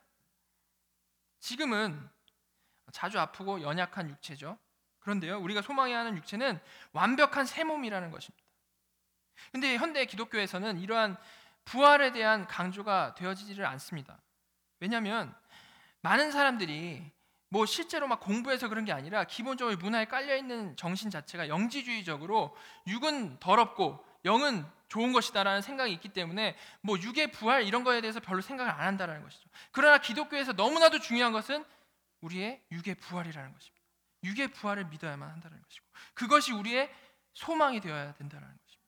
지금은 자주 아프고 연약한 육체죠. 그런데요, 우리가 소망해야 하는 육체는 완벽한 새 몸이라는 것입니다. 그런데 현대 기독교에서는 이러한 부활에 대한 강조가 되어지지를 않습니다. 왜냐하면 많은 사람들이 실제로 막 공부해서 그런 게 아니라 기본적으로 문화에 깔려있는 정신 자체가 영지주의적으로 육은 더럽고 영은 좋은 것이다라는 생각이 있기 때문에 육의 부활 이런 거에 대해서 별로 생각을 안 한다는 것이죠. 그러나 기독교에서 너무나도 중요한 것은 우리의 육의 부활이라는 것입니다. 육의 부활을 믿어야만 한다는 것이고 그것이 우리의 소망이 되어야 된다는 것입니다.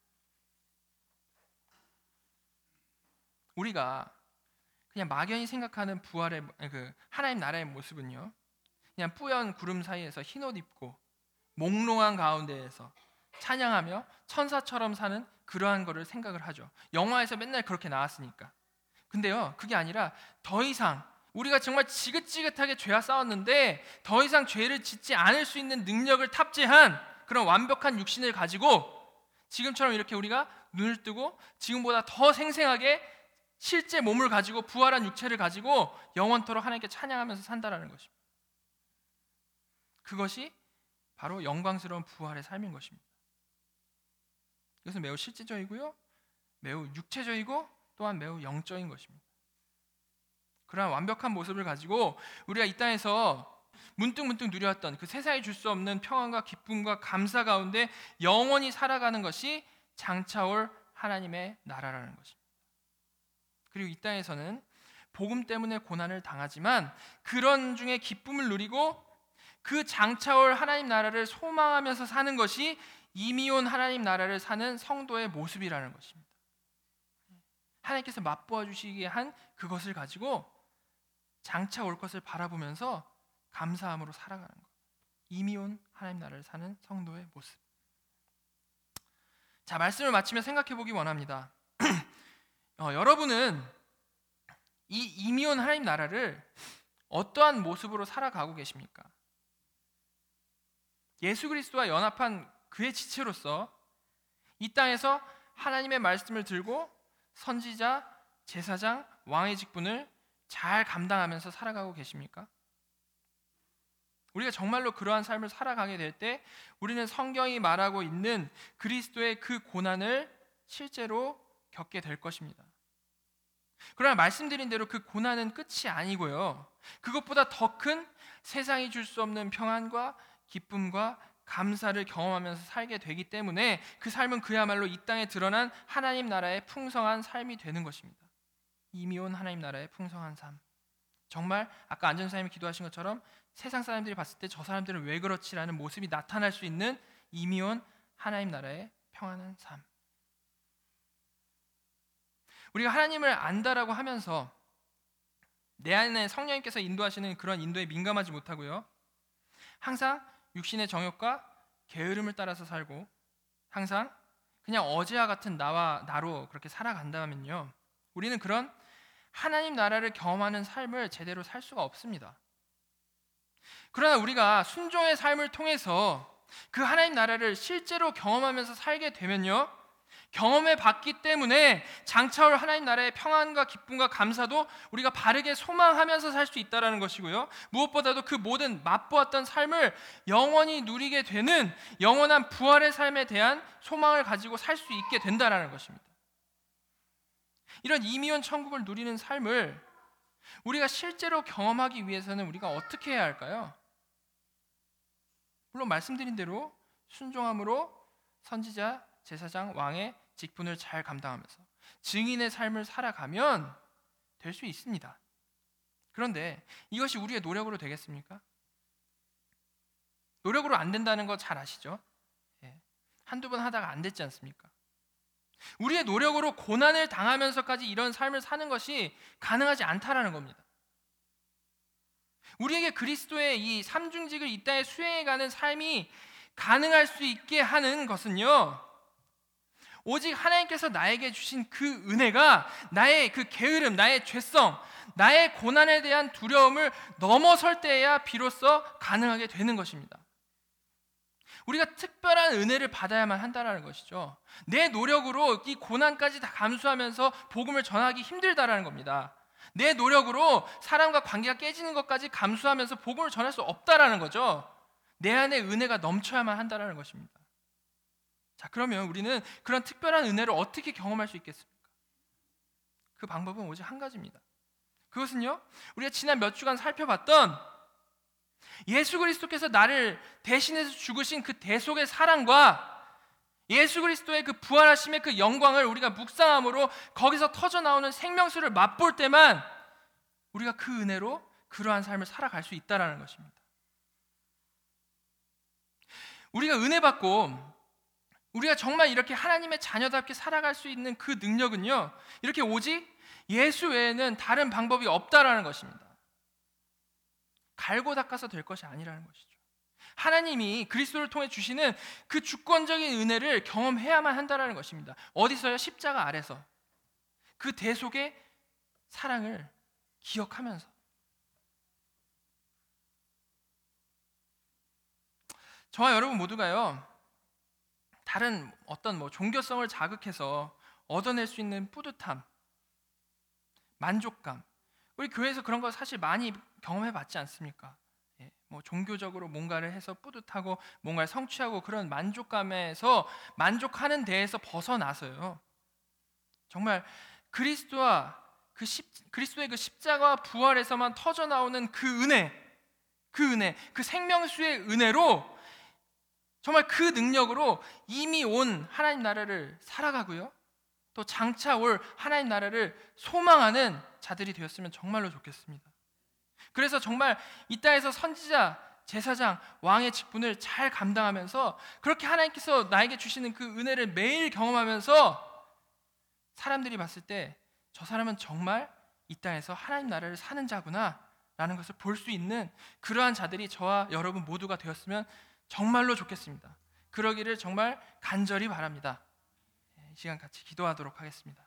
우리가 그냥 막연히 생각하는 부활의 그 하나님 나라의 모습은요, 그냥 뿌연 구름 사이에서 흰옷 입고 몽롱한 가운데에서 찬양하며 천사처럼 사는 그러한 거를 생각을 하죠. 영화에서 맨날 그렇게 나왔으니까. 근데요, 그게 아니라 더 이상 우리가 정말 지긋지긋하게 죄와 싸웠는데 더 이상 죄를 짓지 않을 수 있는 능력을 탑재한 그런 완벽한 육신을 가지고 지금처럼 이렇게 우리가 눈을 뜨고 지금보다 더 생생하게 실제 몸을 가지고 부활한 육체를 가지고 영원토록 하나님께 찬양하면서 산다라는 것입니다. 그것이 바로 영광스러운 부활의 삶인 것입니다. 이것은 매우 실제적이고요, 매우 육체적이고 또한 매우 영적인 것입니다. 그러한 완벽한 모습을 가지고 우리가 이 땅에서 문득문득 누려왔던 그 세상이 줄 수 없는 평안과 기쁨과 감사 가운데 영원히 살아가는 것이 장차올 하나님의 나라라는 것입니다. 그리고 이 땅에서는 복음 때문에 고난을 당하지만 그런 중에 기쁨을 누리고 그 장차올 하나님 나라를 소망하면서 사는 것이 이미 온 하나님 나라를 사는 성도의 모습이라는 것입니다. 하나님께서 맛보아 주시기에 한 그것을 가지고 장차 올 것을 바라보면서 감사함으로 살아가는 것. 이미 온 하나님 나라를 사는 성도의 모습. 자, 말씀을 마치며 생각해 보기 원합니다. 여러분은 이 이미 온 하나님 나라를 어떠한 모습으로 살아가고 계십니까? 예수 그리스도와 연합한 그의 지체로서 이 땅에서 하나님의 말씀을 들고 선지자, 제사장, 왕의 직분을 잘 감당하면서 살아가고 계십니까? 우리가 정말로 그러한 삶을 살아가게 될 때 우리는 성경이 말하고 있는 그리스도의 그 고난을 실제로 겪게 될 것입니다. 그러나 말씀드린 대로 그 고난은 끝이 아니고요, 그것보다 더 큰 세상이 줄 수 없는 평안과 기쁨과 감사를 경험하면서 살게 되기 때문에 그 삶은 그야말로 이 땅에 드러난 하나님 나라의 풍성한 삶이 되는 것입니다. 이미 온 하나님 나라의 풍성한 삶. 정말 아까 안전사님이 기도하신 것처럼 세상 사람들이 봤을 때 저 사람들은 왜 그렇지라는 모습이 나타날 수 있는 이미 온 하나님 나라의 평안한 삶. 우리가 하나님을 안다라고 하면서 내 안에 성령님께서 인도하시는 그런 인도에 민감하지 못하고요, 항상 육신의 정욕과 게으름을 따라서 살고 항상 그냥 어제와 같은 나로 그렇게 살아간다면요, 우리는 그런 하나님 나라를 경험하는 삶을 제대로 살 수가 없습니다. 그러나 우리가 순종의 삶을 통해서 그 하나님 나라를 실제로 경험하면서 살게 되면요, 경험해 봤기 때문에 장차올 하나님 나라의 평안과 기쁨과 감사도 우리가 바르게 소망하면서 살 수 있다는 것이고요, 무엇보다도 그 모든 맛보았던 삶을 영원히 누리게 되는 영원한 부활의 삶에 대한 소망을 가지고 살 수 있게 된다는 것입니다. 이런 이미 온 천국을 누리는 삶을 우리가 실제로 경험하기 위해서는 우리가 어떻게 해야 할까요? 물론 말씀드린 대로 순종함으로 선지자, 제사장, 왕의 직분을 잘 감당하면서 증인의 삶을 살아가면 될 수 있습니다. 그런데 이것이 우리의 노력으로 되겠습니까? 노력으로 안 된다는 거 잘 아시죠? 한두 번 하다가 안 됐지 않습니까? 우리의 노력으로 고난을 당하면서까지 이런 삶을 사는 것이 가능하지 않다라는 겁니다. 우리에게 그리스도의 이 삼중직을 이 땅에 수행해가는 삶이 가능할 수 있게 하는 것은요, 오직 하나님께서 나에게 주신 그 은혜가 나의 그 게으름, 나의 죄성, 나의 고난에 대한 두려움을 넘어설 때에야 비로소 가능하게 되는 것입니다. 우리가 특별한 은혜를 받아야만 한다는 것이죠. 내 노력으로 이 고난까지 다 감수하면서 복음을 전하기 힘들다라는 겁니다. 내 노력으로 사람과 관계가 깨지는 것까지 감수하면서 복음을 전할 수 없다라는 거죠. 내 안에 은혜가 넘쳐야만 한다라는 것입니다. 자, 그러면 우리는 그런 특별한 은혜를 어떻게 경험할 수 있겠습니까? 그 방법은 오직 한 가지입니다. 그것은요, 우리가 지난 몇 주간 살펴봤던 예수 그리스도께서 나를 대신해서 죽으신 그 대속의 사랑과 예수 그리스도의 그 부활하심의 그 영광을 우리가 묵상함으로 거기서 터져나오는 생명수를 맛볼 때만 우리가 그 은혜로 그러한 삶을 살아갈 수 있다는 것입니다. 우리가 은혜 받고 우리가 정말 이렇게 하나님의 자녀답게 살아갈 수 있는 그 능력은요, 이렇게 오직 예수 외에는 다른 방법이 없다라는 것입니다. 갈고 닦아서 될 것이 아니라는 것이죠. 하나님이 그리스도를 통해 주시는 그 주권적인 은혜를 경험해야만 한다는 것입니다. 어디서요? 십자가 아래서 그 대속의 사랑을 기억하면서. 저와 여러분 모두가요, 다른 어떤 종교성을 자극해서 얻어낼 수 있는 뿌듯함, 만족감, 우리 교회에서 그런 거 사실 많이 경험해 봤지 않습니까? 뭐 종교적으로 뭔가를 해서 뿌듯하고 뭔가를 성취하고 그런 만족감에서 만족하는 데에서 벗어나서요. 정말 그리스도와 그리스도의 그 십자가와 부활에서만 터져 나오는 그 은혜, 그 생명수의 은혜로 정말 그 능력으로 이미 온 하나님 나라를 살아가고요. 또 장차 올 하나님 나라를 소망하는 자들이 되었으면 정말로 좋겠습니다. 그래서 정말 이 땅에서 선지자, 제사장, 왕의 직분을 잘 감당하면서 그렇게 하나님께서 나에게 주시는 그 은혜를 매일 경험하면서 사람들이 봤을 때 저 사람은 정말 이 땅에서 하나님 나라를 사는 자구나 라는 것을 볼 수 있는 그러한 자들이 저와 여러분 모두가 되었으면 정말로 좋겠습니다. 그러기를 정말 간절히 바랍니다. 이 시간 같이 기도하도록 하겠습니다.